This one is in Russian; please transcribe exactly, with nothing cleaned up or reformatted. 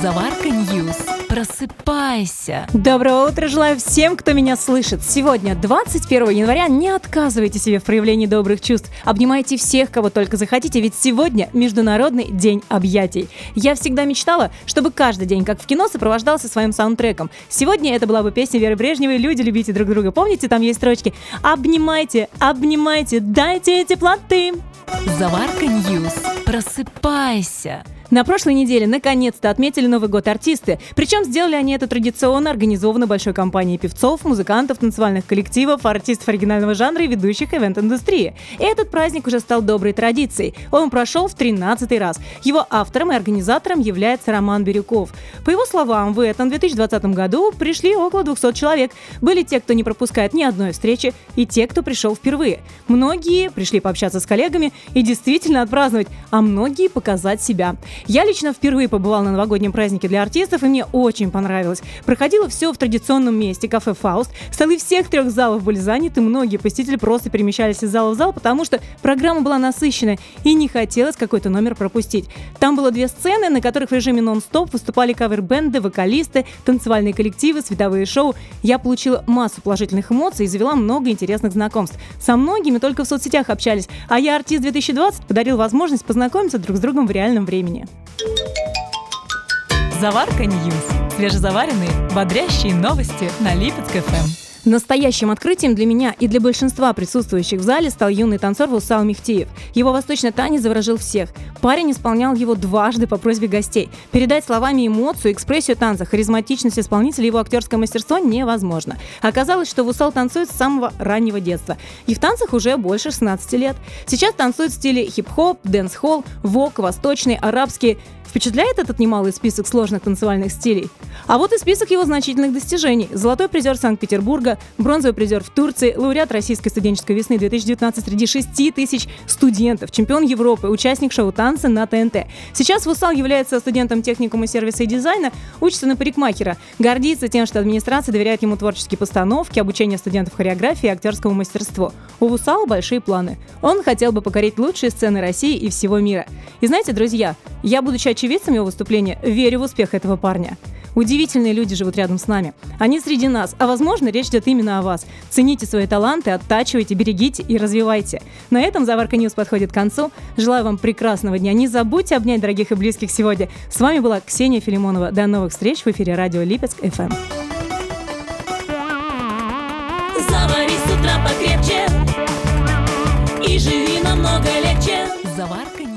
Заварка Ньюс. Просыпайся. Доброе утро желаю всем, кто меня слышит. Сегодня, двадцать первого января, не отказывайте себе в проявлении добрых чувств. Обнимайте всех, кого только захотите, ведь сегодня Международный день объятий. Я всегда мечтала, чтобы каждый день, как в кино, сопровождался своим саундтреком. Сегодня это была бы песня Веры Брежневой «Люди, любите друг друга». Помните, там есть строчки «Обнимайте, обнимайте, дайте теплоты». Заварка Ньюс. Просыпайся. На прошлой неделе наконец-то отметили Новый год артисты. Причем сделали они это традиционно, организованно большой компанией певцов, музыкантов, танцевальных коллективов, артистов оригинального жанра и ведущих ивент-индустрии. И этот праздник уже стал доброй традицией. Он прошел в тринадцатый раз. Его автором и организатором является Роман Бирюков. По его словам, в этом две тысячи двадцатом году пришли около двухсот человек. Были те, кто не пропускает ни одной встречи, и те, кто пришел впервые. Многие пришли пообщаться с коллегами и действительно отпраздновать, а многие показать себя. Я лично впервые побывала на новогоднем празднике для артистов, и мне очень понравилось. Проходило все в традиционном месте, кафе «Фауст». Столы всех трех залов были заняты, многие посетители просто перемещались из зала в зал, потому что программа была насыщенная, и не хотелось какой-то номер пропустить. Там было две сцены, на которых в режиме нон-стоп выступали кавер-бенды, вокалисты, танцевальные коллективы, световые шоу. Я получила массу положительных эмоций и завела много интересных знакомств. Со многими только в соцсетях общались, а я артист две тысячи двадцать подарил возможность познакомиться друг с другом в реальном времени. Заварка Ньюс. Свежезаваренные, бодрящие новости на Липецк эф эм. Настоящим открытием для меня и для большинства присутствующих в зале стал юный танцор Вусал Мехтиев. Его восточный танец заворожил всех. Парень исполнял его дважды по просьбе гостей. Передать словами эмоцию, экспрессию танца, харизматичность исполнителя и его актерское мастерство невозможно. Оказалось, что Вусал танцует с самого раннего детства. И в танцах уже больше шестнадцати лет. Сейчас танцует в стиле хип-хоп, дэнс-холл, вок, восточный, арабский. Впечатляет этот немалый список сложных танцевальных стилей? А вот и список его значительных достижений. Золотой призер Санкт-Петербурга, бронзовый призер в Турции, лауреат Российской студенческой весны две тысячи девятнадцать среди шести тысяч студентов, чемпион Европы, участник шоу «Танцы» на тэ эн тэ. Сейчас Вусал является студентом техникума сервиса и дизайна, учится на парикмахера, гордится тем, что администрация доверяет ему творческие постановки, обучение студентов хореографии и актерскому мастерству. У Вусала большие планы. Он хотел бы покорить лучшие сцены России и всего мира. И знаете, друзья, я, будучи очевидцем его выступления, верю в успех этого парня. Удивительные люди живут рядом с нами. Они среди нас, а возможно, речь идет именно о вас. Цените свои таланты, оттачивайте, берегите и развивайте. На этом Заварка Ньюс подходит к концу. Желаю вам прекрасного дня. Не забудьте обнять дорогих и близких сегодня. С вами была Ксения Филимонова. До новых встреч в эфире радио Липецк эф эм. Завари с утра покрепче и живи намного легче. Заварка